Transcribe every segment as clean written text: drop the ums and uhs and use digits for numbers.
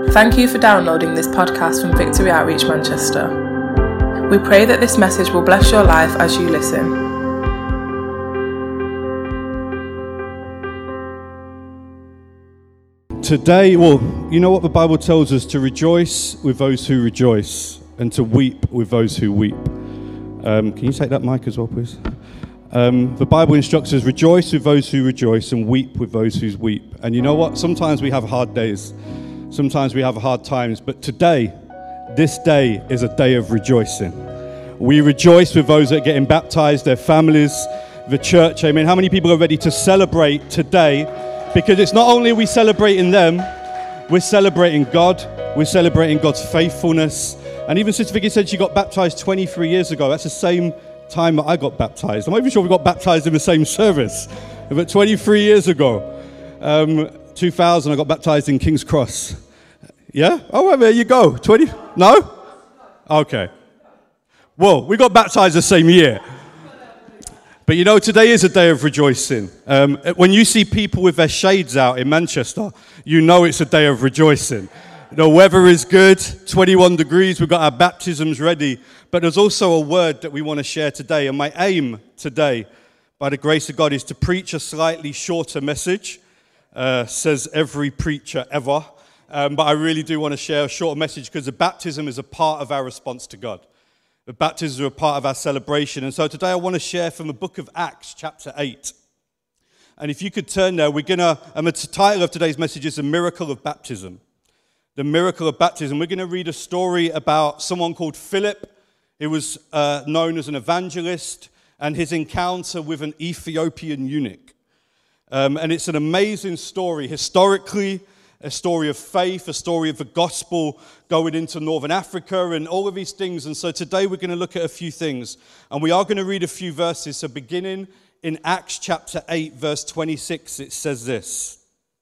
Thank you for downloading this podcast from Victory Outreach Manchester. We pray that this message will bless your life as you listen. Today, you know what the Bible tells us? To rejoice with those who rejoice and to weep with those who weep. Can you take that mic as well, please? The Bible instructs us, rejoice with those who rejoice and weep with those who weep. And you know what? Sometimes we have hard days. Sometimes we have hard times. But today, this day is a day of rejoicing. We rejoice with those that are getting baptized, their families, the church. Amen. How many people are ready to celebrate today? Because it's not only are we celebrating them, we're celebrating God. We're celebrating God's faithfulness. And even Sister Vicky said she got baptized 23 years ago. That's the same time that I got baptized. I'm not even sure we got baptized in the same service. But 23 years ago, 2000, I got baptized in King's Cross. Yeah? Oh, well, there you go. 20? No? Okay. Well, we got baptized the same year. But you know, today is a day of rejoicing. When you see people with their shades out in Manchester, you know it's a day of rejoicing. The weather is good, 21 degrees, we've got our baptisms ready. But there's also a word that we want to share today. And my aim today, by the grace of God, is to preach a slightly shorter message, says every preacher ever. But I really do want to share a shorter message because the baptism is a part of our response to God. The baptisms are a part of our celebration. And so today I want to share from the book of Acts, chapter 8. And if you could turn there, the title of today's message is The Miracle of Baptism. The miracle of baptism. We're going to read a story about someone called Philip. He was known as an evangelist, and his encounter with an Ethiopian eunuch. And it's an amazing story, historically, a story of faith, a story of the gospel going into Northern Africa and all of these things. And so today we're going to look at a few things. And we are going to read a few verses. So beginning in Acts chapter 8, verse 26, it says this.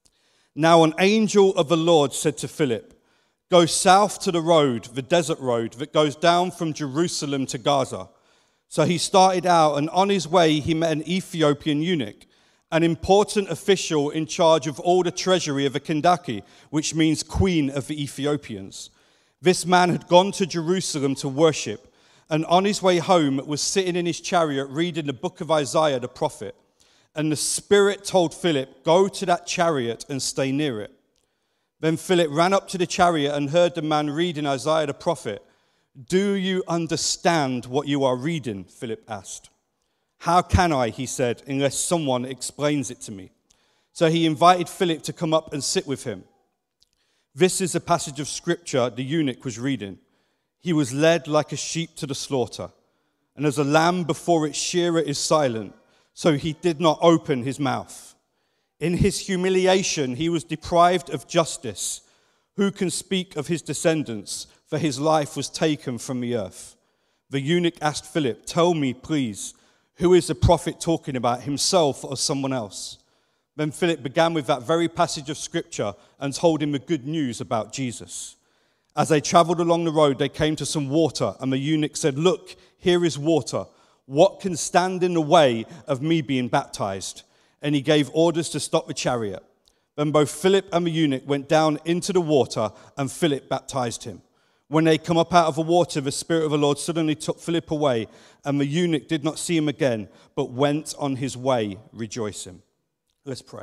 Now an angel of the Lord said to Philip, go south to the road, the desert road, that goes down from Jerusalem to Gaza. So he started out, and on his way he met an Ethiopian eunuch, an important official in charge of all the treasury of the Kandake, which means queen of the Ethiopians. This man had gone to Jerusalem to worship, and on his way home was sitting in his chariot reading the book of Isaiah the prophet. And the Spirit told Philip, go to that chariot and stay near it. Then Philip ran up to the chariot and heard the man reading Isaiah the prophet. Do you understand what you are reading? Philip asked. How can I, he said, unless someone explains it to me? So he invited Philip to come up and sit with him. This is a passage of scripture the eunuch was reading. He was led like a sheep to the slaughter, and as a lamb before its shearer is silent, so he did not open his mouth. In his humiliation, he was deprived of justice. Who can speak of his descendants? For his life was taken from the earth. The eunuch asked Philip, tell me, please, who is the prophet talking about, himself or someone else? Then Philip began with that very passage of scripture and told him the good news about Jesus. As they traveled along the road, they came to some water, and the eunuch said, look, here is water. What can stand in the way of me being baptized? And he gave orders to stop the chariot. Then both Philip and the eunuch went down into the water, and Philip baptized him. When they come up out of the water, the Spirit of the Lord suddenly took Philip away, and the eunuch did not see him again, but went on his way rejoicing. Let's pray.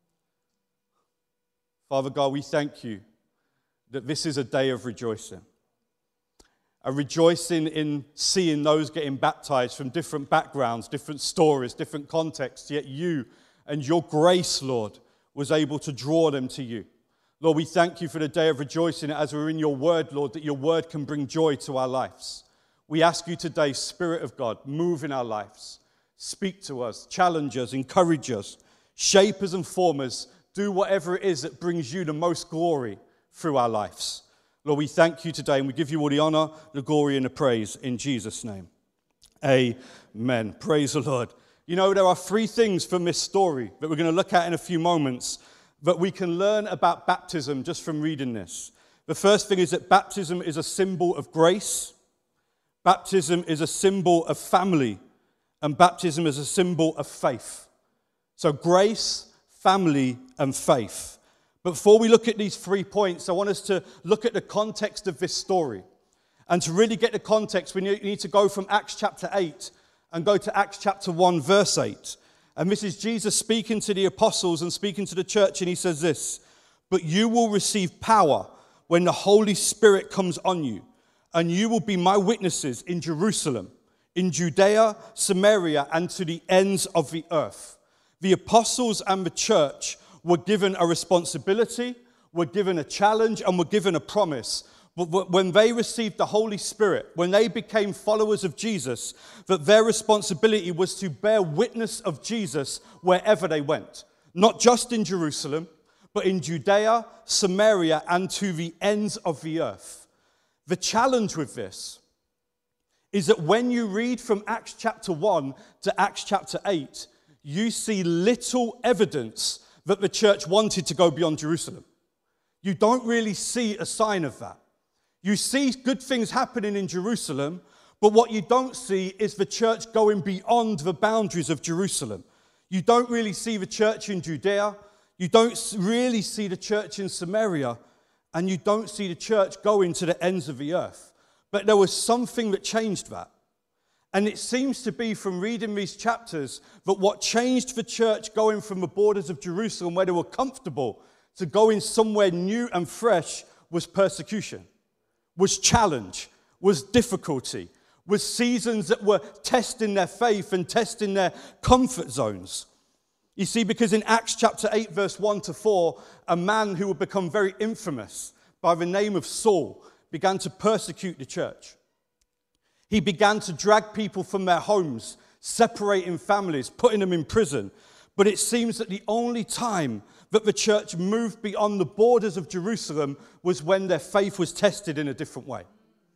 Father God, we thank you that this is a day of rejoicing. A rejoicing in seeing those getting baptized from different backgrounds, different stories, different contexts, yet you and your grace, Lord, was able to draw them to you. Lord, we thank you for the day of rejoicing as we're in your word, Lord, that your word can bring joy to our lives. We ask you today, Spirit of God, move in our lives. Speak to us, challenge us, encourage us, shape us and form us. Do whatever it is that brings you the most glory through our lives. Lord, we thank you today, and we give you all the honor, the glory, and the praise in Jesus' name. Amen. Praise the Lord. You know, there are three things from this story that we're going to look at in a few moments that we can learn about baptism just from reading this. The first thing is that baptism is a symbol of grace. Baptism is a symbol of family. And baptism is a symbol of faith. So grace, family, and faith. But before we look at these 3 points, I want us to look at the context of this story. And to really get the context, we need to go from Acts chapter 8 and go to Acts chapter 1, verse 8. And this is Jesus speaking to the apostles and speaking to the church, and he says this, "But you will receive power when the Holy Spirit comes on you, and you will be my witnesses in Jerusalem, in Judea, Samaria, and to the ends of the earth." The apostles and the church were given a responsibility, were given a challenge, and were given a promise. But when they received the Holy Spirit, when they became followers of Jesus, that their responsibility was to bear witness of Jesus wherever they went. Not just in Jerusalem, but in Judea, Samaria, and to the ends of the earth. The challenge with this is that when you read from Acts chapter 1 to Acts chapter 8, you see little evidence that the church wanted to go beyond Jerusalem. You don't really see a sign of that. You see good things happening in Jerusalem, but what you don't see is the church going beyond the boundaries of Jerusalem. You don't really see the church in Judea. You don't really see the church in Samaria. And you don't see the church going to the ends of the earth. But there was something that changed that. And it seems to be from reading these chapters that what changed the church going from the borders of Jerusalem where they were comfortable to going somewhere new and fresh was persecution, was challenge, was difficulty, was seasons that were testing their faith and testing their comfort zones. You see, because in Acts chapter 8, verse 1 to 4, a man who would become very infamous by the name of Saul began to persecute the church. He began to drag people from their homes, separating families, putting them in prison. But it seems that the only time that the church moved beyond the borders of Jerusalem was when their faith was tested in a different way.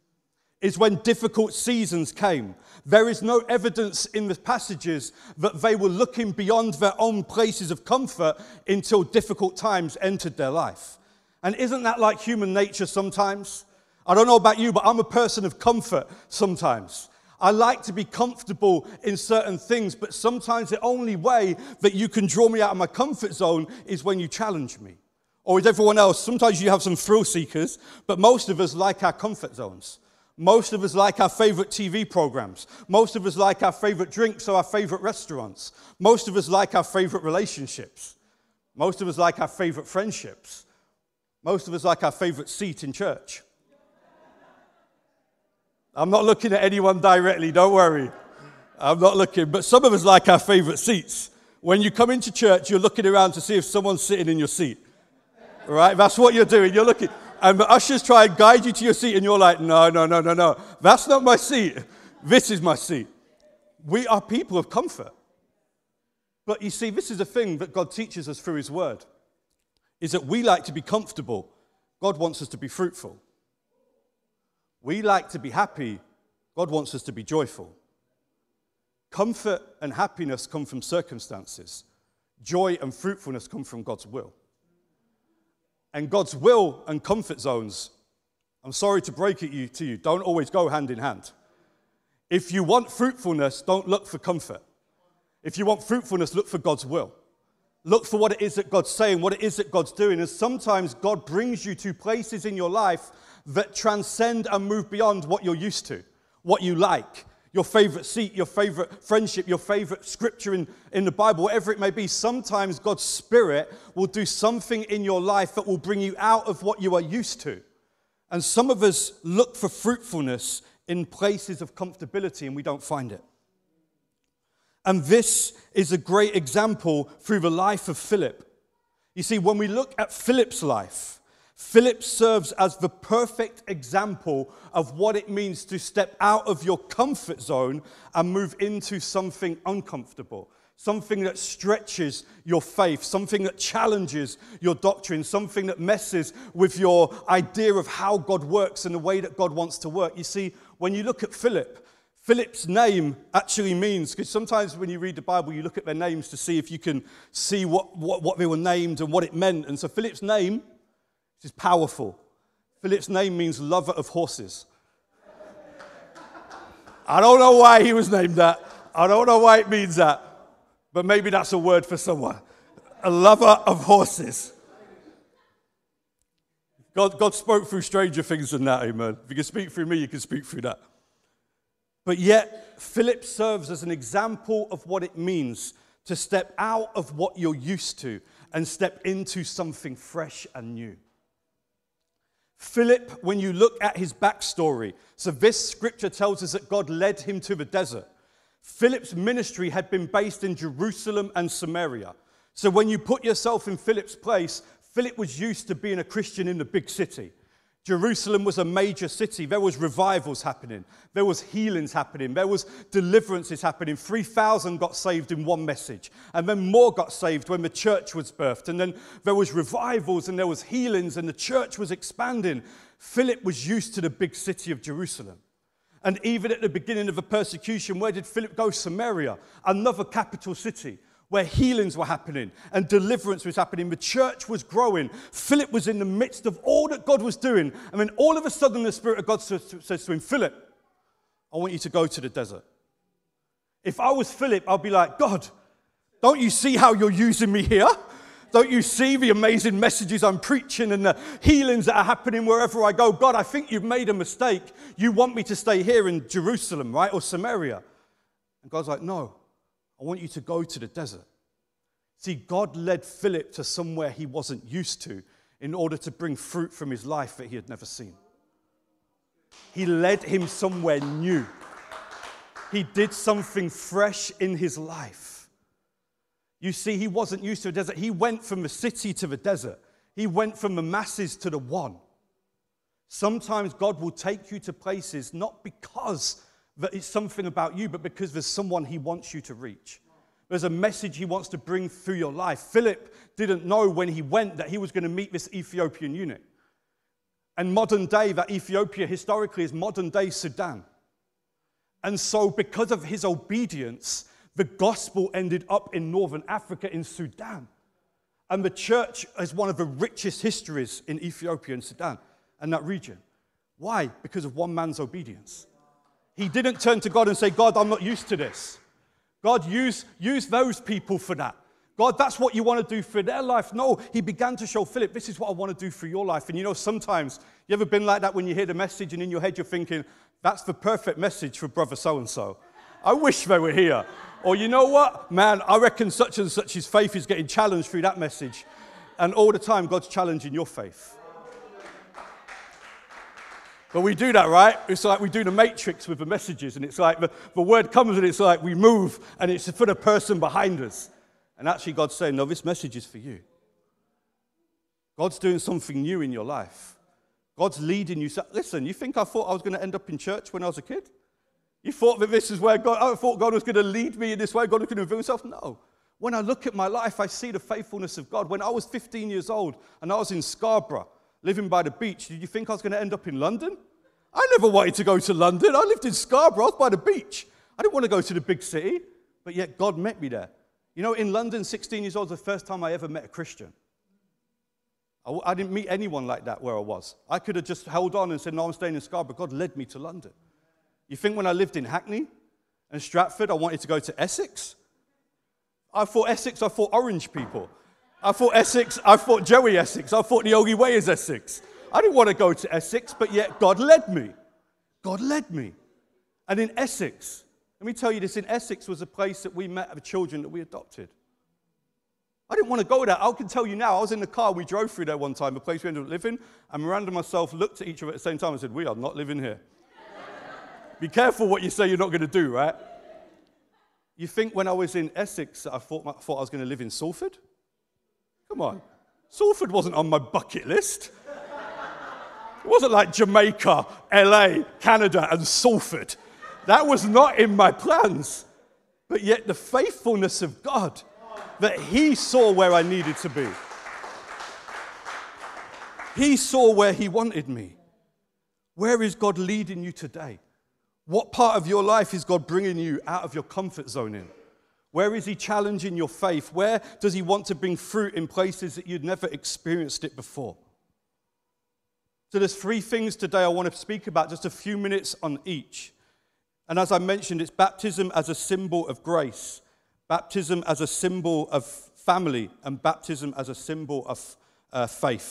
Is when difficult seasons came. There is no evidence in the passages that they were looking beyond their own places of comfort until difficult times entered their life. And isn't that like human nature sometimes? I don't know about you, but I'm a person of comfort sometimes. I like to be comfortable in certain things, but sometimes the only way that you can draw me out of my comfort zone is when you challenge me. Or with everyone else, sometimes you have some thrill seekers, but most of us like our comfort zones. Most of us like our favorite TV programs. Most of us like our favorite drinks or our favorite restaurants. Most of us like our favorite relationships. Most of us like our favorite friendships. Most of us like our favorite seat in church. I'm not looking at anyone directly, don't worry. I'm not looking, but some of us like our favorite seats. When you come into church, you're looking around to see if someone's sitting in your seat. All right? That's what you're doing. You're looking. And the ushers try and guide you to your seat, and you're like, no. That's not my seat. This is my seat. We are people of comfort. But you see, this is a thing that God teaches us through his word, is that we like to be comfortable. God wants us to be fruitful. We like to be happy. God wants us to be joyful. Comfort and happiness come from circumstances. Joy and fruitfulness come from God's will. And God's will and comfort zones, I'm sorry to break it to you, don't always go hand in hand. If you want fruitfulness, don't look for comfort. If you want fruitfulness, look for God's will. Look for what it is that God's saying, what it is that God's doing. And sometimes God brings you to places in your life that transcend and move beyond what you're used to, what you like, your favorite seat, your favorite friendship, your favorite scripture in the Bible, whatever it may be. Sometimes God's Spirit will do something in your life that will bring you out of what you are used to. And some of us look for fruitfulness in places of comfortability and we don't find it. And this is a great example through the life of Philip. You see, when we look at Philip's life, Philip serves as the perfect example of what it means to step out of your comfort zone and move into something uncomfortable, something that stretches your faith, something that challenges your doctrine, something that messes with your idea of how God works and the way that God wants to work. You see, when you look at Philip's name actually means, because sometimes when you read the Bible, you look at their names to see if you can see what they were named and what it meant. And so Philip's name is powerful. Philip's name means lover of horses. I don't know why he was named that. I don't know why it means that. But maybe that's a word for someone. A lover of horses. God spoke through stranger things than that, amen. If you can speak through me, you can speak through that. But yet, Philip serves as an example of what it means to step out of what you're used to and step into something fresh and new. Philip, when you look at his backstory, so this scripture tells us that God led him to the desert. Philip's ministry had been based in Jerusalem and Samaria. So when you put yourself in Philip's place, Philip was used to being a Christian in the big city. Jerusalem was a major city. There was revivals happening. There was healings happening. There was deliverances happening. 3,000 got saved in one message. And then more got saved when the church was birthed. And then there was revivals and there was healings and the church was expanding. Philip was used to the big city of Jerusalem. And even at the beginning of the persecution, where did Philip go? Samaria, another capital city, where healings were happening and deliverance was happening. The church was growing. Philip was in the midst of all that God was doing. And then all of a sudden the Spirit of God says to him, Philip, I want you to go to the desert. If I was Philip, I'd be like, God, don't you see how you're using me here? Don't you see the amazing messages I'm preaching and the healings that are happening wherever I go? God, I think you've made a mistake. You want me to stay here in Jerusalem, right? Or Samaria. And God's like, no. I want you to go to the desert. See, God led Philip to somewhere he wasn't used to in order to bring fruit from his life that he had never seen. He led him somewhere new. He did something fresh in his life. You see, he wasn't used to a desert. He went from the city to the desert. He went from the masses to the one. Sometimes God will take you to places not because that it's something about you, but because there's someone he wants you to reach. There's a message he wants to bring through your life. Philip didn't know when he went that he was going to meet this Ethiopian eunuch. And modern day, that Ethiopia historically is modern day Sudan. And so because of his obedience, the gospel ended up in northern Africa, in Sudan. And the church has one of the richest histories in Ethiopia and Sudan and that region. Why? Because of one man's obedience. He didn't turn to God and say, God, I'm not used to this. God, use those people for that. God, that's what you want to do for their life. No, he began to show Philip, this is what I want to do for your life. And you know, sometimes, you ever been like that when you hear the message and in your head you're thinking, that's the perfect message for brother so-and-so. I wish they were here. Or you know what? Man, I reckon such and such his faith is getting challenged through that message. And all the time, God's challenging your faith. But we do that, right? It's like we do the Matrix with the messages, and it's like the word comes and it's like we move, and it's for the person behind us. And actually God's saying, no, this message is for you. God's doing something new in your life. God's leading you. Listen, you think I thought I was going to end up in church when I was a kid? You thought that this is where I thought God was going to lead me in this way, God was going to reveal himself? No. When I look at my life, I see the faithfulness of God. When I was 15 years old and I was in Scarborough, living by the beach, did you think I was going to end up in London? I never wanted to go to London. I lived in Scarborough. I was by the beach. I didn't want to go to the big city, but yet God met me there. You know, in London, 16 years old was the first time I ever met a Christian. I didn't meet anyone like that where I was. I could have just held on and said, no, I'm staying in Scarborough. God led me to London. You think when I lived in Hackney and Stratford, I wanted to go to Essex? I thought orange people. I thought Joey Essex. I thought the only way is Essex. I didn't want to go to Essex, but yet God led me. God led me. And in Essex, let me tell you this, in Essex was a place that we met the children that we adopted. I didn't want to go there. I can tell you now, I was in the car, we drove through there one time, a place we ended up living, and Miranda and myself looked at each other at the same time and said, we are not living here. Be careful what you say you're not going to do, right? You think when I was in Essex, I thought I was going to live in Salford? Come on. Salford wasn't on my bucket list. It wasn't like Jamaica, LA, Canada, and Salford. That was not in my plans. But yet the faithfulness of God, that he saw where I needed to be. He saw where he wanted me. Where is God leading you today? What part of your life is God bringing you out of your comfort zone in? Where is he challenging your faith? Where does he want to bring fruit in places that you'd never experienced it before? So there's 3 things today I want to speak about, just a few minutes on each. And as I mentioned, it's baptism as a symbol of grace, baptism as a symbol of family, and baptism as a symbol of faith.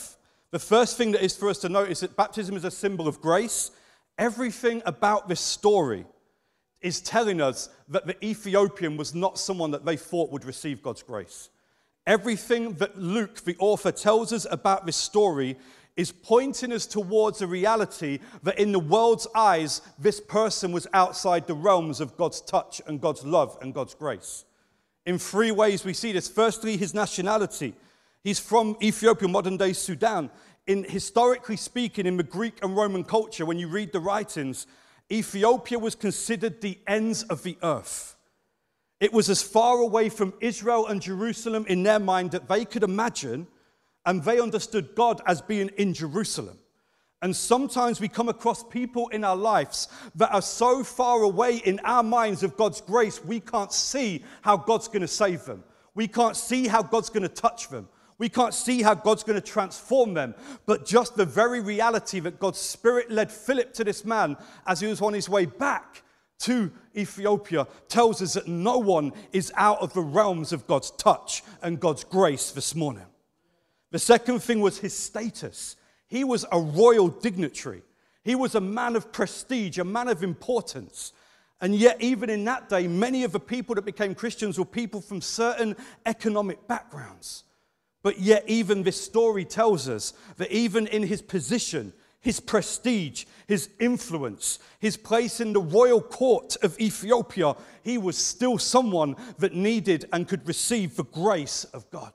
The first thing that is for us to note is that baptism is a symbol of grace. Everything about this story is telling us that the Ethiopian was not someone that they thought would receive God's grace. Everything that Luke, the author, tells us about this story is pointing us towards a reality that in the world's eyes, this person was outside the realms of God's touch and God's love and God's grace. In three ways we see this. Firstly, his nationality. He's from Ethiopia, modern-day Sudan. Historically speaking, in the Greek and Roman culture, when you read the writings, Ethiopia was considered the ends of the earth. It was as far away from Israel and Jerusalem in their mind that they could imagine, and they understood God as being in Jerusalem. And sometimes we come across people in our lives that are so far away in our minds of God's grace, we can't see how God's going to save them. We can't see how God's going to touch them. We can't see how God's going to transform them. But just the very reality that God's Spirit led Philip to this man as he was on his way back to Ethiopia tells us that no one is out of the realms of God's touch and God's grace this morning. The second thing was his status. He was a royal dignitary. He was a man of prestige, a man of importance. And yet, even in that day, many of the people that became Christians were people from certain economic backgrounds. But yet, even this story tells us that even in his position, his prestige, his influence, his place in the royal court of Ethiopia, he was still someone that needed and could receive the grace of God.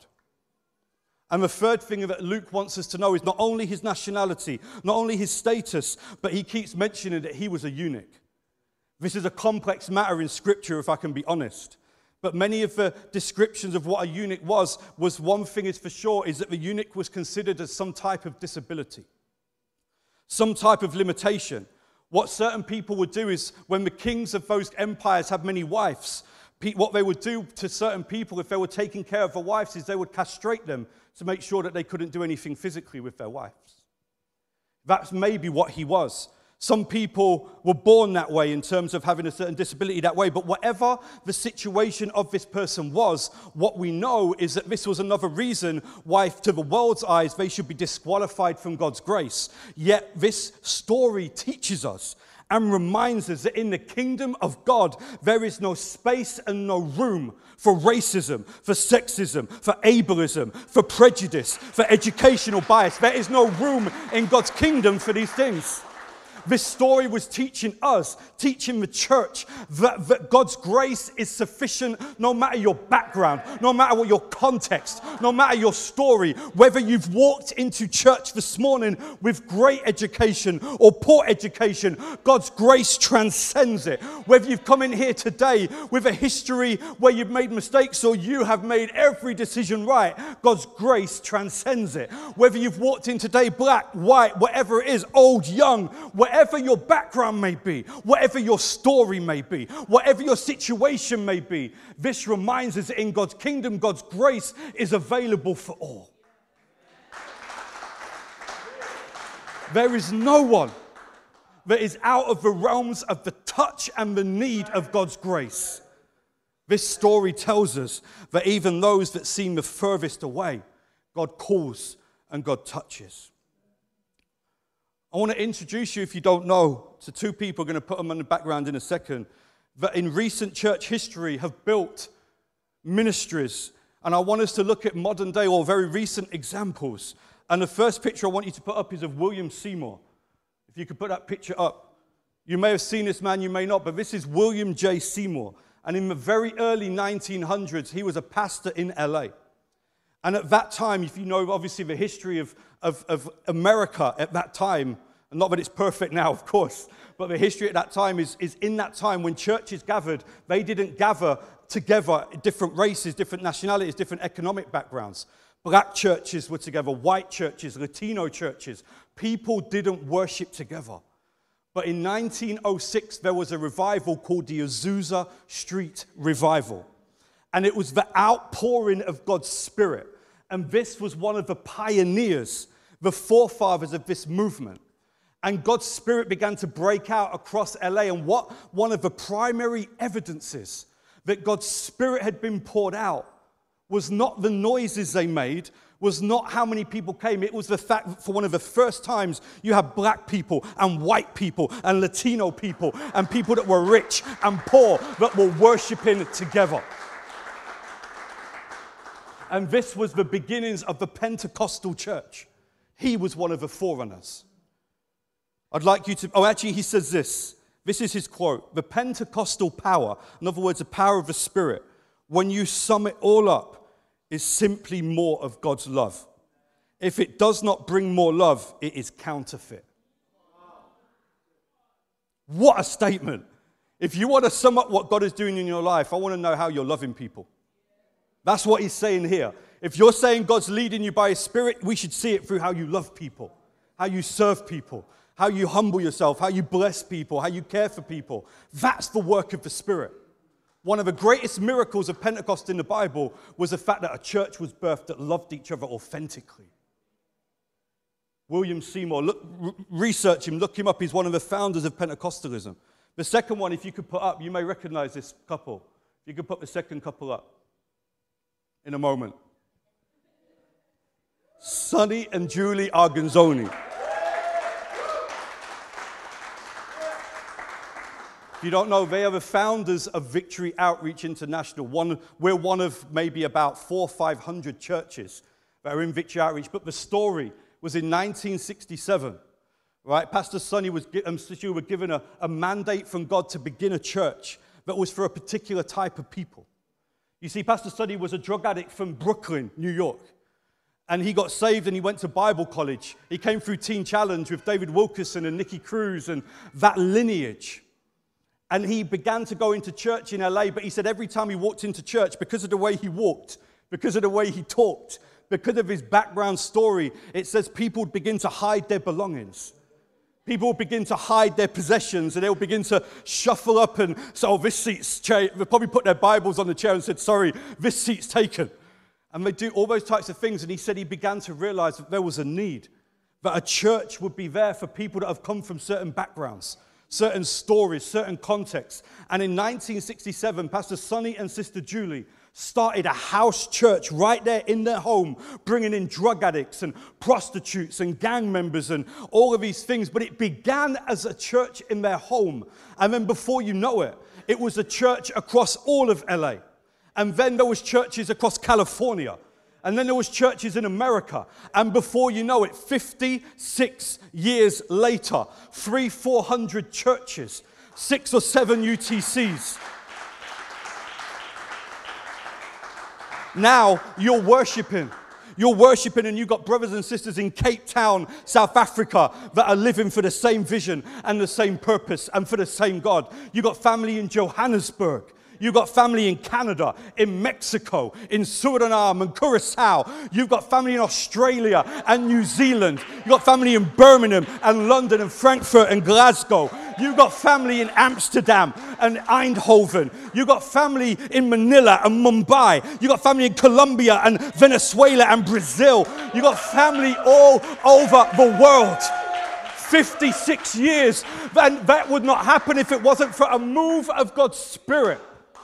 And the third thing that Luke wants us to know is not only his nationality, not only his status, but he keeps mentioning that he was a eunuch. This is a complex matter in Scripture, if I can be honest. But many of the descriptions of what a eunuch was one thing is for sure, is that the eunuch was considered as some type of disability, some type of limitation. What certain people would do is, when the kings of those empires had many wives, what they would do to certain people if they were taking care of their wives is they would castrate them to make sure that they couldn't do anything physically with their wives. That's maybe what he was. Some people were born that way in terms of having a certain disability that way, but whatever the situation of this person was, what we know is that this was another reason why, to the world's eyes, they should be disqualified from God's grace. Yet this story teaches us and reminds us that in the kingdom of God, there is no space and no room for racism, for sexism, for ableism, for prejudice, for educational bias. There is no room in God's kingdom for these things. This story was teaching us, teaching the church, that God's grace is sufficient no matter your background, no matter what your context, no matter your story. Whether you've walked into church this morning with great education or poor education, God's grace transcends it. Whether you've come in here today with a history where you've made mistakes or you have made every decision right, God's grace transcends it. Whether you've walked in today black, white, whatever it is, old, young, whatever your background may be, whatever your story may be, whatever your situation may be, this reminds us that in God's kingdom, God's grace is available for all. There is no one that is out of the realms of the touch and the need of God's grace. This story tells us that even those that seem the furthest away, God calls and God touches. I want to introduce you, if you don't know, to two people. I'm going to put them in the background in a second, that in recent church history have built ministries. And I want us to look at modern day or very recent examples. And the first picture I want you to put up is of William Seymour. If you could put that picture up. You may have seen this man, you may not, but this is William J. Seymour. And in the very early 1900s, he was a pastor in LA. And at that time, if you know obviously the history of America at that time, and not that it's perfect now, of course, but the history at that time is in that time when churches gathered, they didn't gather together different races, different nationalities, different economic backgrounds. Black churches were together, white churches, Latino churches. People didn't worship together. But in 1906, there was a revival called the Azusa Street Revival. And it was the outpouring of God's Spirit. And this was one of the pioneers, the forefathers of this movement. And God's Spirit began to break out across LA. And what one of the primary evidences that God's Spirit had been poured out was not the noises they made, was not how many people came. It was the fact that for one of the first times you had black people and white people and Latino people and people that were rich and poor that were worshiping together. And this was the beginnings of the Pentecostal church. He was one of the forerunners. I'd like you to, he says this. This is his quote. The Pentecostal power, in other words, the power of the Spirit, when you sum it all up, is simply more of God's love. If it does not bring more love, it is counterfeit. What a statement. If you want to sum up what God is doing in your life, I want to know how you're loving people. That's what he's saying here. If you're saying God's leading you by his Spirit, we should see it through how you love people, how you serve people, how you humble yourself, how you bless people, how you care for people. That's the work of the Spirit. One of the greatest miracles of Pentecost in the Bible was the fact that a church was birthed that loved each other authentically. William Seymour, research him, look him up. He's one of the founders of Pentecostalism. The second one, if you could put up, you may recognize this couple. If you could put the second couple up in a moment. Sonny and Julie Arganzoni. If you don't know, they are the founders of Victory Outreach International. We're one of maybe about 400 or 500 churches that are in Victory Outreach. But the story was in 1967, right? Pastor Sonny and Sister were given a mandate from God to begin a church that was for a particular type of people. You see, Pastor Sonny was a drug addict from Brooklyn, New York. And he got saved and he went to Bible college. He came through Teen Challenge with David Wilkerson and Nicky Cruz and that lineage. And he began to go into church in LA, but he said every time he walked into church, because of the way he walked, because of the way he talked, because of his background story, it says people would begin to hide their belongings. People would begin to hide their possessions, and they'll begin to shuffle up and say, oh, this seat's chair. They'll probably put their Bibles on the chair and said, sorry, this seat's taken. And they do all those types of things. And he said he began to realize that there was a need, that a church would be there for people that have come from certain backgrounds, certain stories, certain contexts. And in 1967, Pastor Sonny and Sister Julie started a house church right there in their home, bringing in drug addicts and prostitutes and gang members and all of these things. But it began as a church in their home. And then before you know it, it was a church across all of LA. And then there was churches across California. And then there was churches in America. And before you know it, 56 years later, 300-400 churches, 6 or 7 UTCs. Now you're worshiping. You're worshiping, and you've got brothers and sisters in Cape Town, South Africa, that are living for the same vision and the same purpose and for the same God. You've got family in Johannesburg. You've got family in Canada, in Mexico, in Suriname and Curacao. You've got family in Australia and New Zealand. You've got family in Birmingham and London and Frankfurt and Glasgow. You've got family in Amsterdam and Eindhoven. You've got family in Manila and Mumbai. You've got family in Colombia and Venezuela and Brazil. You've got family all over the world. 56 years. And that would not happen if it wasn't for a move of God's Spirit.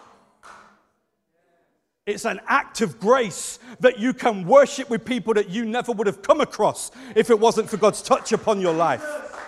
It's an act of grace that you can worship with people that you never would have come across if it wasn't for God's touch upon your life.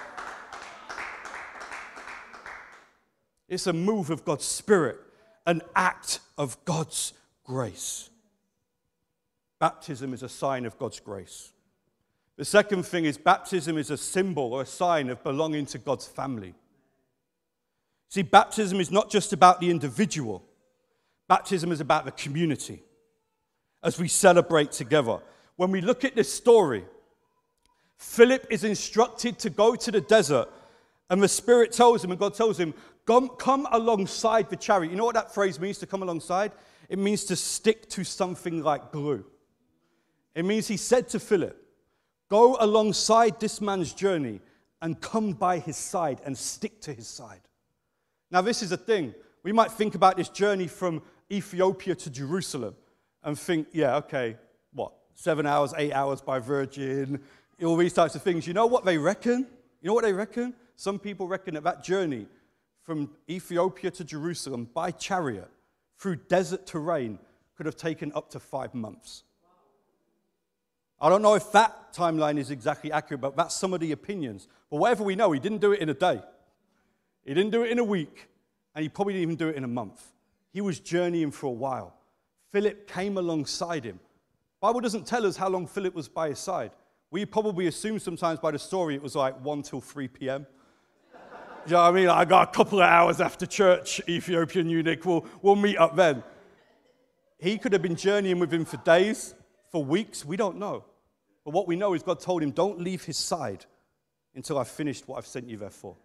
It's a move of God's Spirit, an act of God's grace. Baptism is a sign of God's grace. The second thing is baptism is a symbol or a sign of belonging to God's family. See, baptism is not just about the individual. Baptism is about the community as we celebrate together. When we look at this story, Philip is instructed to go to the desert, and the Spirit tells him, and God tells him, come alongside the chariot. You know what that phrase means, to come alongside? It means to stick to something like glue. It means he said to Philip, go alongside this man's journey and come by his side and stick to his side. Now, this is a thing. We might think about this journey from Ethiopia to Jerusalem and think, yeah, okay, 7 hours, 8 hours by Virgin, all these types of things. You know what they reckon? Some people reckon that journey from Ethiopia to Jerusalem by chariot through desert terrain could have taken up to 5 months. I don't know if that timeline is exactly accurate, but that's some of the opinions. But whatever we know, he didn't do it in a day. He didn't do it in a week, and he probably didn't even do it in a month. He was journeying for a while. Philip came alongside him. The Bible doesn't tell us how long Philip was by his side. We probably assume sometimes by the story it was like 1 till 3 p.m. You know what I mean? I got a couple of hours after church, Ethiopian eunuch, we'll meet up then. He could have been journeying with him for days, for weeks, we don't know. But what we know is God told him, don't leave his side until I've finished what I've sent you there for.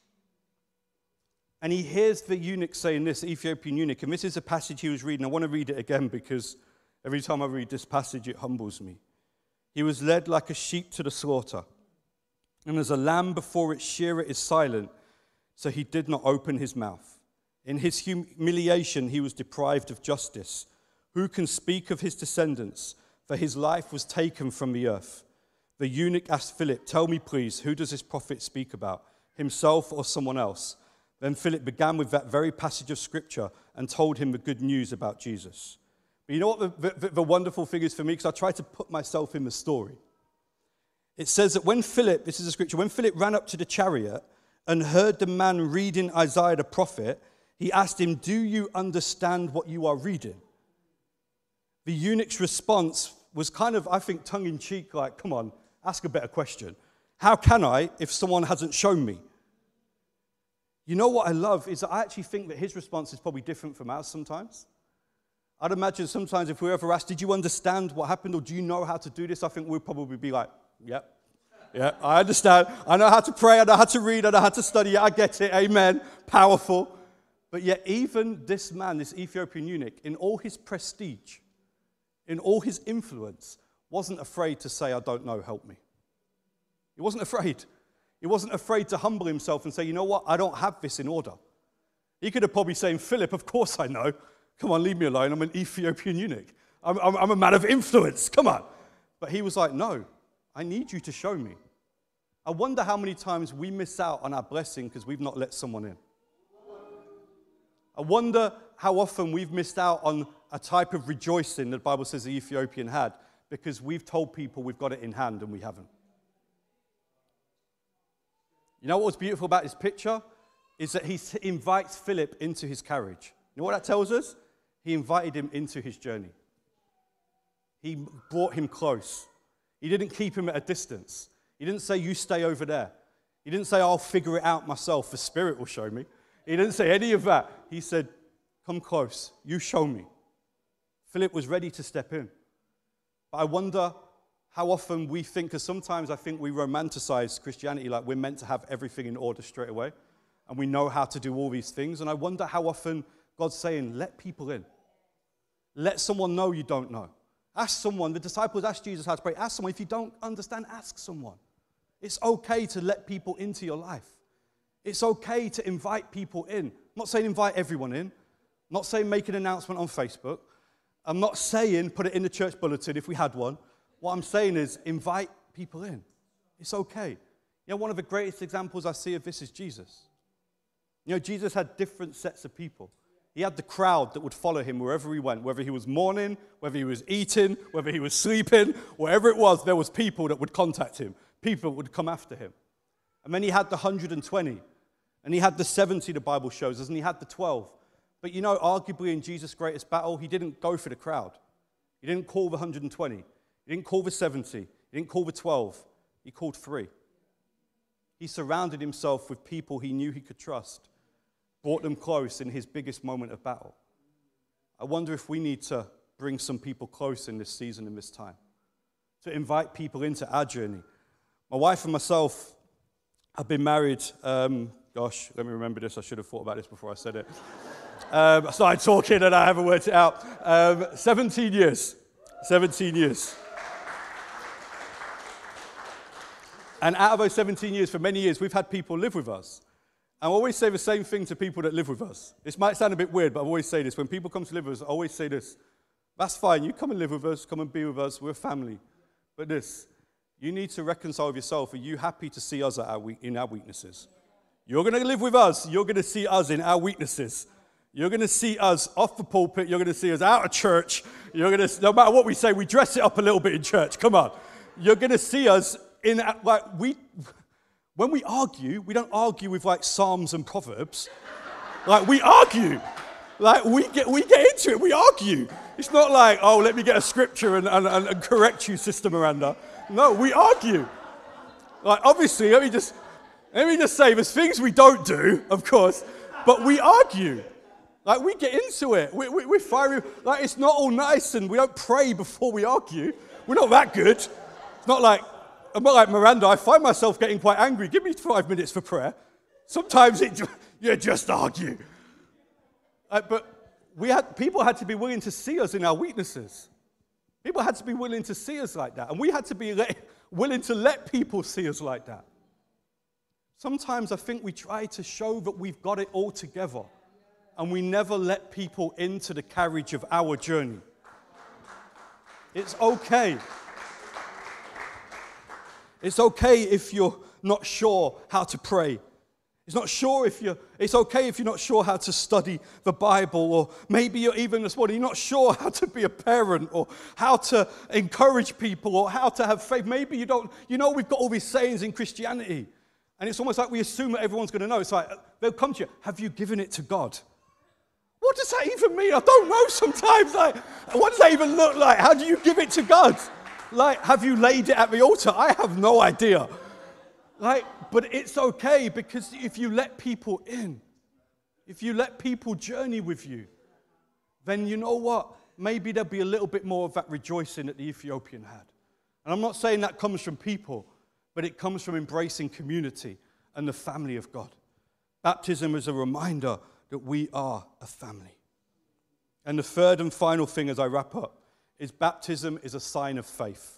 And he hears the eunuch saying this, Ethiopian eunuch, and this is a passage he was reading. I want to read it again because every time I read this passage, it humbles me. He was led like a sheep to the slaughter, and as a lamb before its shearer is silent, so he did not open his mouth. In his humiliation, he was deprived of justice. Who can speak of his descendants? For his life was taken from the earth. The eunuch asked Philip, tell me please, who does this prophet speak about, himself or someone else? Then Philip began with that very passage of scripture and told him the good news about Jesus. But you know what the wonderful thing is for me? Because I try to put myself in the story. It says that when Philip, this is a scripture, when Philip ran up to the chariot and heard the man reading Isaiah the prophet, he asked him, do you understand what you are reading? The eunuch's response was kind of, I think, tongue-in-cheek, like, come on, ask a better question. How can I if someone hasn't shown me? You know what I love is that I actually think that his response is probably different from ours sometimes. I'd imagine sometimes if we were ever asked, did you understand what happened or do you know how to do this? I think we'd probably be like, yeah, I understand. I know how to pray, I know how to read, I know how to study, I get it, amen, powerful. But yet even this man, this Ethiopian eunuch, in all his prestige, in all his influence, wasn't afraid to say, I don't know, help me. He wasn't afraid. He wasn't afraid to humble himself and say, you know what, I don't have this in order. He could have probably said, Philip, of course I know. Come on, leave me alone. I'm an Ethiopian eunuch. I'm a man of influence. Come on. But he was like, no, I need you to show me. I wonder how many times we miss out on our blessing because we've not let someone in. I wonder how often we've missed out on a type of rejoicing that the Bible says the Ethiopian had because we've told people we've got it in hand and we haven't. You know what was beautiful about this picture? Is that he invites Philip into his carriage. You know what that tells us? He invited him into his journey. He brought him close. He didn't keep him at a distance. He didn't say, you stay over there. He didn't say, I'll figure it out myself. The Spirit will show me. He didn't say any of that. He said, come close. You show me. Philip was ready to step in. But I wonder how often we think, because sometimes I think we romanticize Christianity like we're meant to have everything in order straight away, and we know how to do all these things, and I wonder how often God's saying, let people in. Let someone know you don't know. Ask someone. The disciples asked Jesus how to pray. Ask someone. If you don't understand, ask someone. It's okay to let people into your life. It's okay to invite people in. I'm not saying invite everyone in. I'm not saying make an announcement on Facebook. I'm not saying put it in the church bulletin if we had one. What I'm saying is invite people in. It's okay. You know, one of the greatest examples I see of this is Jesus. You know, Jesus had different sets of people. He had the crowd that would follow him wherever he went, whether he was mourning, whether he was eating, whether he was sleeping, wherever it was, there was people that would contact him. People would come after him. And then he had the 120, and he had the 70, the Bible shows us, and he had the 12. But you know, arguably in Jesus' greatest battle, he didn't go for the crowd. He didn't call the 120. He didn't call the 70. He didn't call the 12. He called 3. He surrounded himself with people he knew he could trust, brought them close in his biggest moment of battle. I wonder if we need to bring some people close in this season and this time, to invite people into our journey. My wife and myself have been married, let me remember this. I should have thought about this before I said it. I started talking and I haven't worked it out. 17 years. 17 years. And out of those 17 years, for many years, we've had people live with us. I always say the same thing to people that live with us. This might sound a bit weird, but I always say this. When people come to live with us, I always say this. That's fine. You come and live with us. Come and be with us. We're a family. But this, you need to reconcile with yourself. Are you happy to see us in our weaknesses? You're going to live with us. You're going to see us in our weaknesses. You're going to see us off the pulpit. You're going to see us out of church. You're going to, no matter what we say, we dress it up a little bit in church. Come on. you're going to see us in, like, when we argue, we don't argue with, like, Psalms and Proverbs. Like, we argue. Like, we get into it, we argue. It's not like, oh, let me get a scripture and correct you, Sister Miranda. No, we argue. Like, obviously, let me just say, there's things we don't do, of course, but we argue. Like, we get into it. We're fiery. Like, it's not all nice, and we don't pray before we argue. We're not that good. It's not like, I'm not like Miranda. I find myself getting quite angry. Give me 5 minutes for prayer. Sometimes you just argue. But people had to be willing to see us in our weaknesses. People had to be willing to see us like that. And we had to be willing to let people see us like that. Sometimes I think we try to show that we've got it all together. And we never let people into the carriage of our journey. It's okay. It's okay if you're not sure how to pray. It's okay if you're not sure how to study the Bible, or maybe you're even this morning, you're not sure how to be a parent, or how to encourage people, or how to have faith. Maybe you don't, we've got all these sayings in Christianity, and it's almost like we assume that everyone's going to know. It's like, they'll come to you, have you given it to God? What does that even mean? I don't know sometimes. Like, what does that even look like? How do you give it to God? Like, have you laid it at the altar? I have no idea. Like, but it's okay, because if you let people in, if you let people journey with you, then you know what? Maybe there'll be a little bit more of that rejoicing that the Ethiopian had. And I'm not saying that comes from people, but it comes from embracing community and the family of God. Baptism is a reminder that we are a family. And the third and final thing as I wrap up is baptism is a sign of faith.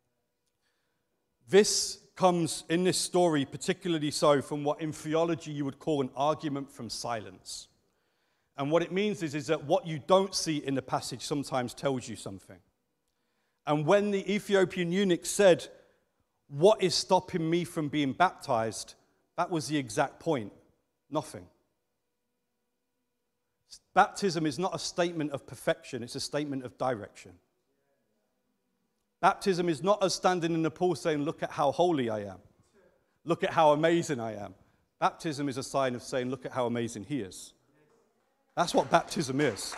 This comes in this story particularly so from what in theology you would call an argument from silence. And what it means is that what you don't see in the passage sometimes tells you something. And when the Ethiopian eunuch said, "What is stopping me from being baptized?" that was the exact point. Nothing. Baptism is not a statement of perfection, it's a statement of direction. Baptism is not us standing in the pool saying, "Look at how holy I am. Look at how amazing I am." Baptism is a sign of saying, "Look at how amazing he is." That's what baptism is.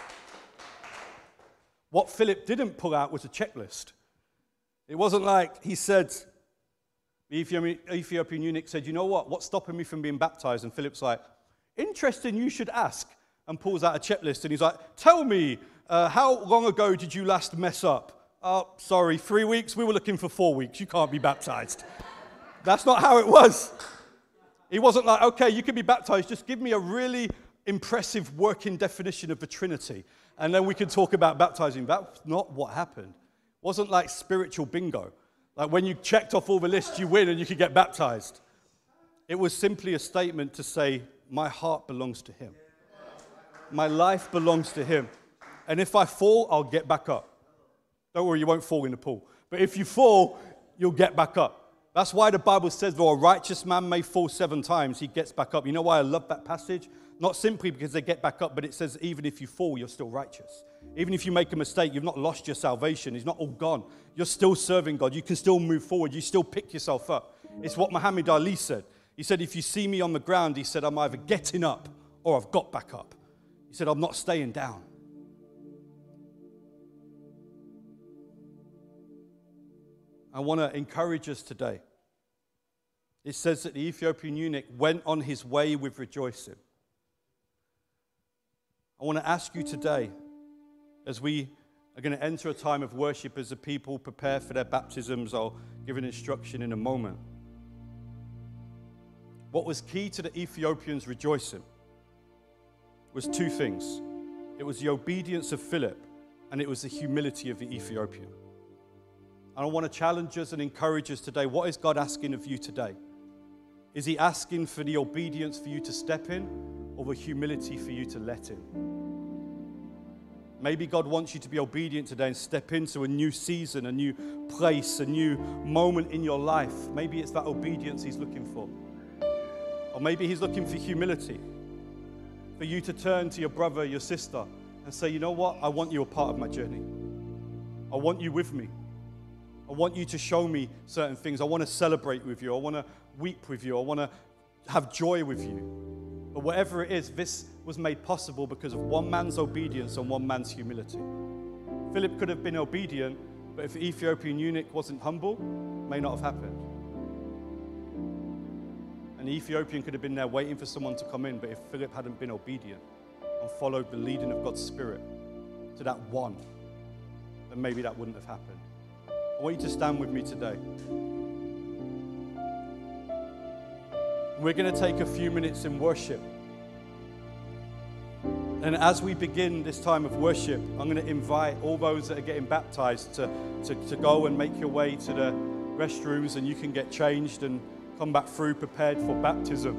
What Philip didn't pull out was a checklist. It wasn't like he said, the Ethiopian eunuch said, "You know what? What's stopping me from being baptized?" And Philip's like, "Interesting, you should ask." And pulls out a checklist and he's like, "Tell me, how long ago did you last mess up?" "Oh, sorry, 3 weeks? We were looking for 4 weeks. You can't be baptized." That's not how it was. He wasn't like, "Okay, you can be baptized. Just give me a really impressive working definition of the Trinity, and then we can talk about baptizing." That's not what happened. It wasn't like spiritual bingo. Like when you checked off all the lists, you win and you could get baptized. It was simply a statement to say, my heart belongs to him. My life belongs to him. And if I fall, I'll get back up. Don't worry, you won't fall in the pool. But if you fall, you'll get back up. That's why the Bible says, though a righteous man may fall 7 times, he gets back up. You know why I love that passage? Not simply because they get back up, but it says even if you fall, you're still righteous. Even if you make a mistake, you've not lost your salvation. It's not all gone. You're still serving God. You can still move forward. You still pick yourself up. It's what Muhammad Ali said. He said, if you see me on the ground, he said, I'm either getting up or I've got back up. He said, I'm not staying down. I want to encourage us today. It says that the Ethiopian eunuch went on his way with rejoicing. I want to ask you today, as we are going to enter a time of worship as the people prepare for their baptisms, I'll give an instruction in a moment. What was key to the Ethiopians rejoicing was 2 things. It was the obedience of Philip, and it was the humility of the Ethiopian. And I want to challenge us and encourage us today. What is God asking of you today? Is he asking for the obedience for you to step in, or the humility for you to let in? Maybe God wants you to be obedient today and step into a new season, a new place, a new moment in your life. Maybe it's that obedience he's looking for. Or maybe he's looking for humility, for you to turn to your brother, your sister, and say, you know what? I want you a part of my journey. I want you with me. I want you to show me certain things. I want to celebrate with you. I want to weep with you. I want to have joy with you. But whatever it is, this was made possible because of one man's obedience and one man's humility. Philip could have been obedient, but if the Ethiopian eunuch wasn't humble, it may not have happened. And the Ethiopian could have been there waiting for someone to come in, but if Philip hadn't been obedient and followed the leading of God's Spirit to that one, then maybe that wouldn't have happened. I want you to stand with me today. We're going to take a few minutes in worship. And as we begin this time of worship, I'm going to invite all those that are getting baptized to go and make your way to the restrooms, and you can get changed and come back through prepared for baptism.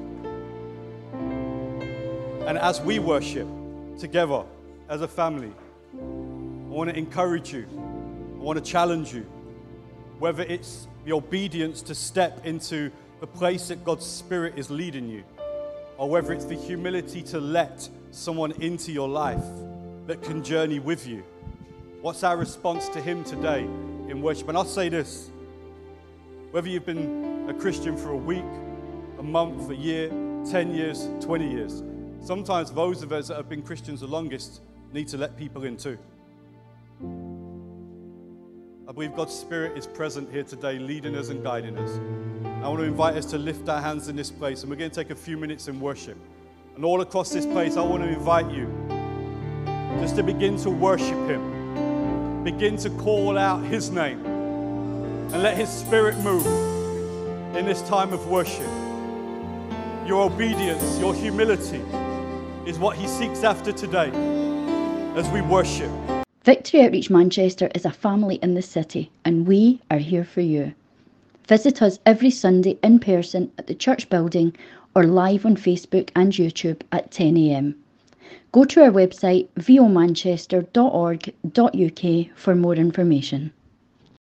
And as we worship together as a family, I want to encourage you. I want to challenge you. Whether it's the obedience to step into the place that God's Spirit is leading you, or whether it's the humility to let someone into your life that can journey with you. What's our response to Him today in worship? And I'll say this, whether you've been a Christian for a week, a month, a year, 10 years, 20 years, sometimes those of us that have been Christians the longest need to let people in too. I believe God's Spirit is present here today, leading us and guiding us. I want to invite us to lift our hands in this place, and we're going to take a few minutes in worship. And all across this place, I want to invite you just to begin to worship Him. Begin to call out His name and let His Spirit move in this time of worship. Your obedience, your humility is what He seeks after today as we worship. Victory Outreach Manchester is a family in the city, and we are here for you. Visit us every Sunday in person at the church building or live on Facebook and YouTube at 10 a.m. Go to our website vomanchester.org.uk for more information.